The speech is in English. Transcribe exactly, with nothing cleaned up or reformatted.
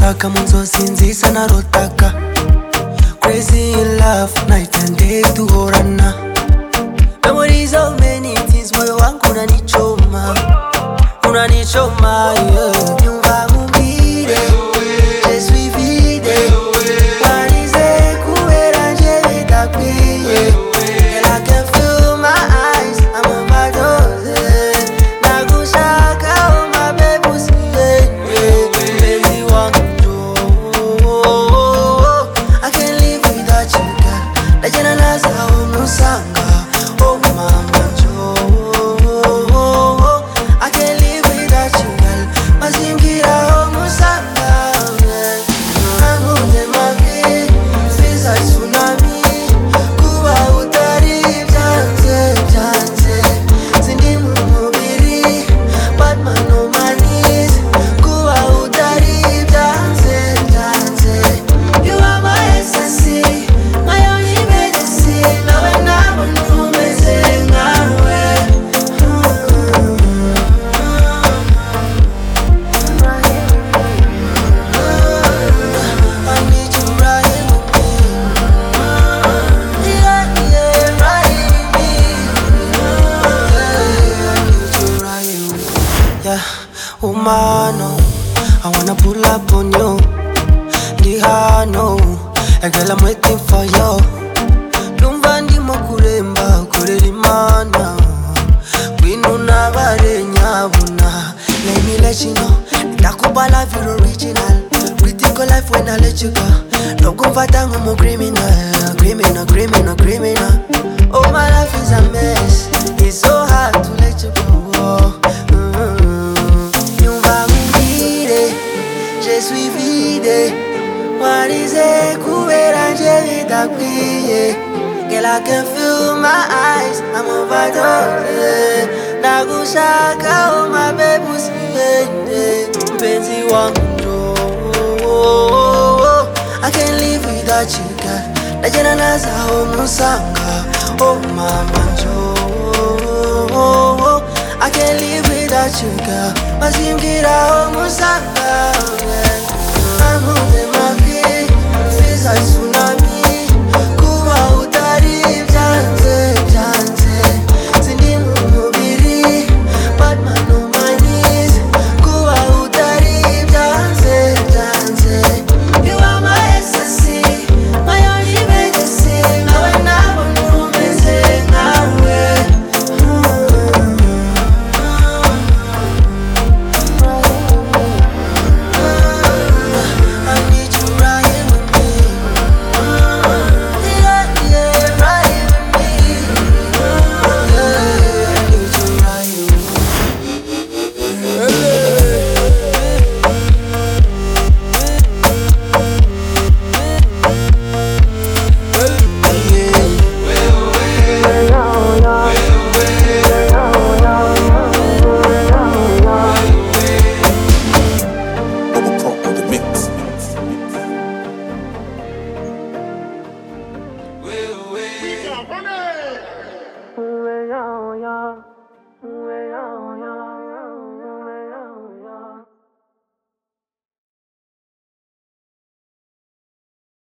Saka munzo sinzisa na rotaka. Crazy in love, night and day to horana. Memories of many things, moyo wangu unanichoma. Unanichoma, yeah. Nyumba mumbire, jesui vide. Wanize kuwera nje vitakwiye. And I can feel my eyes, I'm overdose. Nagushaka, oh my baby, usiye. Baby wangu, I can't live without you, girl. Najena naza umusanga, oh mama jo. I can't live without you, girl. Mazingira umusanga, namude mavi, feels like tsunami. Kuba utari byanze byanze, sindi mu mubiri, but man on my knees. Kuba utari byanze byanze, you are my ecstasy, my only medicine. Nawe nabona umeze nkawe. I need you right with me. Yeah, yeah, right with me. Yeah, I need you right with me. Yeah, humano, I wanna pull up on you. Dihano, a girl I'm waiting for you. Numva ndimo kuremba kurera imana. Kwinu nabare nyabuna. Let me let you know, ndakuba life you original. Critical life when I let you go. No kumfata ngumu criminal, criminal, criminal, criminal. Oh my life is a mess. It's so hard to let you go. Mm. Nyumba mumbire, je suis vide. Wanize kuwera nje vitakwiye. Girl, I can feel my eyes, I'm overdose. Nagushaka, oh my baby, usiye. Mpenzi wangu, I can't live without you, girl. Najena naza umusanga, oh mama jo. I can't live without you, girl. Mazingira umusanga, yeah. I'm moving my feet, feels like